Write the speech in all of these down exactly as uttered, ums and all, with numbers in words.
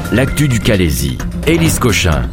L'actu du Calaisis, Élise Cochin.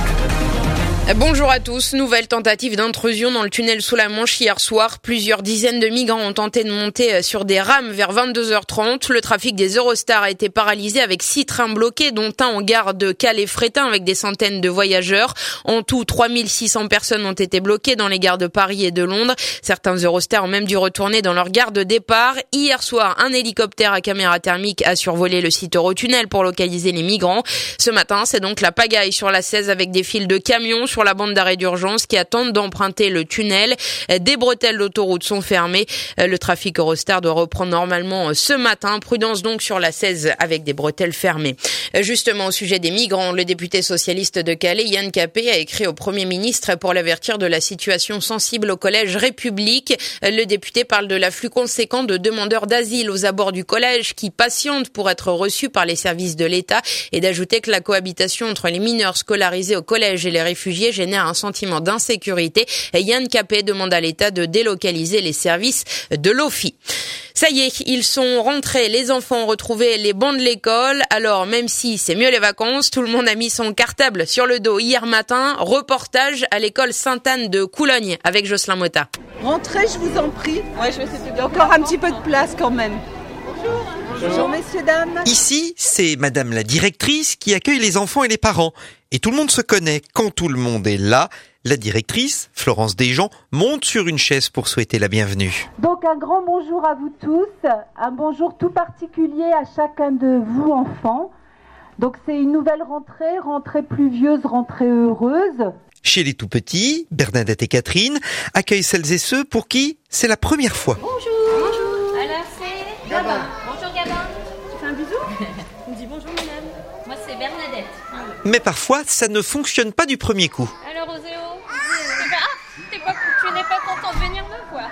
Bonjour à tous. Nouvelle tentative d'intrusion dans le tunnel sous la Manche hier soir. Plusieurs dizaines de migrants ont tenté de monter sur des rames vers vingt-deux heures trente. Le trafic des Eurostars a été paralysé avec six trains bloqués, dont un en gare de Calais-Frétin avec des centaines de voyageurs. En tout, trois mille six cents personnes ont été bloquées dans les gares de Paris et de Londres. Certains Eurostars ont même dû retourner dans leur gare de départ. Hier soir, un hélicoptère à caméra thermique a survolé le site Eurotunnel pour localiser les migrants. Ce matin, c'est donc la pagaille sur la seize avec des files de camions sur la bande d'arrêt d'urgence qui attendent d'emprunter le tunnel. Des bretelles d'autoroute sont fermées. Le trafic Eurostar doit reprendre normalement ce matin. Prudence donc sur la seize avec des bretelles fermées. Justement, au sujet des migrants, le député socialiste de Calais, Yann Capet, a écrit au Premier ministre pour l'avertir de la situation sensible au collège République. Le député parle de l'afflux conséquent de demandeurs d'asile aux abords du collège qui patientent pour être reçus par les services de l'État et d'ajouter que la cohabitation entre les mineurs scolarisés au collège et les réfugiés génère un sentiment d'insécurité. Yann Capet demande à l'État de délocaliser les services de l'O F I. Ça y est, ils sont rentrés, les enfants ont retrouvé les bancs de l'école. Alors, même si c'est mieux les vacances, tout le monde a mis son cartable sur le dos hier matin. Reportage à l'école Sainte-Anne de Coulogne avec Jocelyn Motta. Rentrez, je vous en prie. Ouais, je vais essayer de... Il y a encore un petit peu de place quand même. Bonjour. Bonjour messieurs, dames. Ici, c'est madame la directrice qui accueille les enfants et les parents. Et tout le monde se connaît. Quand tout le monde est là, la directrice, Florence Desjans, monte sur une chaise pour souhaiter la bienvenue. Donc un grand bonjour à vous tous, un bonjour tout particulier à chacun de vous enfants. Donc c'est une nouvelle rentrée, rentrée pluvieuse, rentrée heureuse. Chez les tout-petits, Bernadette et Catherine accueillent celles et ceux pour qui c'est la première fois. Bonjour. Bonjour. Alors c'est Gabin. Bonjour Gabin. Tu fais un bisou? On me dit bonjour madame. Moi c'est Bernadette. Mais parfois, ça ne fonctionne pas du premier coup. Alors Oséo, t'es pas, ah, t'es pas, tu n'es pas content de venir me voir?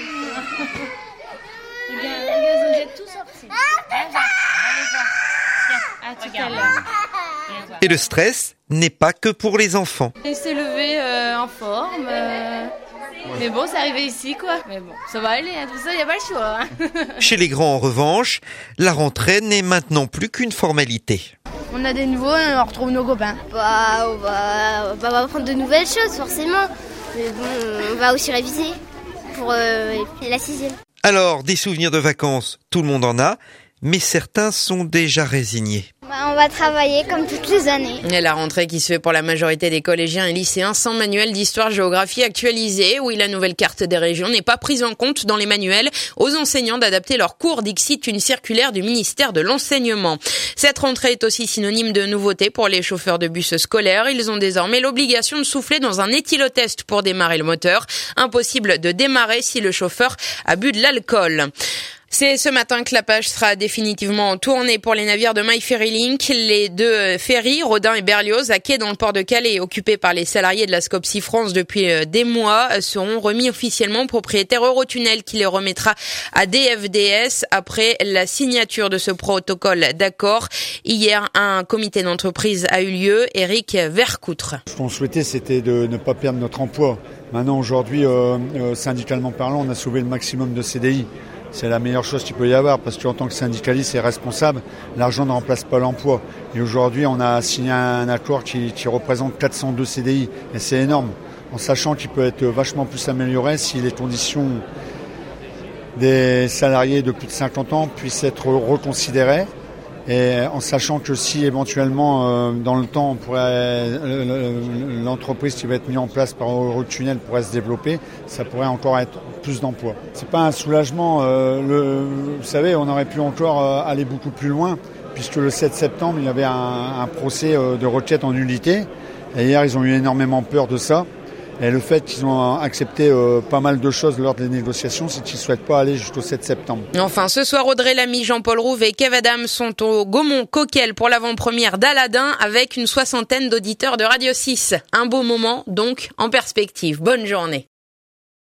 Eh bien, vous êtes tous sortis. Allez voir, allez voir. Tiens, à tout à l'heure. Et le stress n'est pas que pour les enfants. Il s'est levé euh, en forme, euh, mais bon, c'est arrivé ici quoi. Mais bon, ça va aller, hein, tout ça, il n'y a pas le choix. Hein. Chez les grands, en revanche, la rentrée n'est maintenant plus qu'une formalité. On a des nouveaux et on retrouve nos copains. Bah, on va, on va apprendre de nouvelles choses, forcément. Mais bon, on va aussi réviser pour euh, la sixième. Alors, des souvenirs de vacances, tout le monde en a, mais certains sont déjà résignés. Bah, on va travailler comme toutes les années. Et la rentrée qui se fait pour la majorité des collégiens et lycéens sans manuel d'histoire-géographie actualisé. Oui, la nouvelle carte des régions n'est pas prise en compte dans les manuels. Aux enseignants d'adapter leurs cours, dicte une circulaire du ministère de l'Enseignement. Cette rentrée est aussi synonyme de nouveauté pour les chauffeurs de bus scolaires. Ils ont désormais l'obligation de souffler dans un éthylotest pour démarrer le moteur. Impossible de démarrer si le chauffeur a bu de l'alcool. C'est ce matin que la page sera définitivement tournée pour les navires de My Ferry Link. Les deux ferries, Rodin et Berlioz, à quai dans le port de Calais, occupés par les salariés de la Scopsi France depuis des mois, seront remis officiellement au propriétaire Eurotunnel qui les remettra à D F D S après la signature de ce protocole d'accord. Hier, un comité d'entreprise a eu lieu. Éric Vercoutre. Ce qu'on souhaitait, c'était de ne pas perdre notre emploi. Maintenant, aujourd'hui, euh, euh, syndicalement parlant, on a sauvé le maximum de C D I. C'est la meilleure chose qu'il peut y avoir parce qu'en tant que syndicaliste et responsable, l'argent ne remplace pas l'emploi. Et aujourd'hui, on a signé un accord qui, qui représente quatre cent deux C D I et c'est énorme. En sachant qu'il peut être vachement plus amélioré si les conditions des salariés de plus de cinquante ans puissent être reconsidérées. Et en sachant que si éventuellement euh, dans le temps on pourrait, euh, l'entreprise qui va être mise en place par Eurotunnel pourrait se développer, ça pourrait encore être plus d'emplois. C'est pas un soulagement. Euh, le, vous savez, on aurait pu encore euh, aller beaucoup plus loin, puisque le sept septembre il y avait un, un procès euh, de requête en nullité. Et hier ils ont eu énormément peur de ça. Et le fait qu'ils ont accepté euh, pas mal de choses lors des négociations, c'est qu'ils ne souhaitent pas aller jusqu'au sept septembre. Enfin, ce soir, Audrey Lamy, Jean-Paul Rouve et Kev Adams sont au Gaumont-Coquel pour l'avant-première d'Aladin avec une soixantaine d'auditeurs de Radio six. Un beau moment, donc, en perspective. Bonne journée.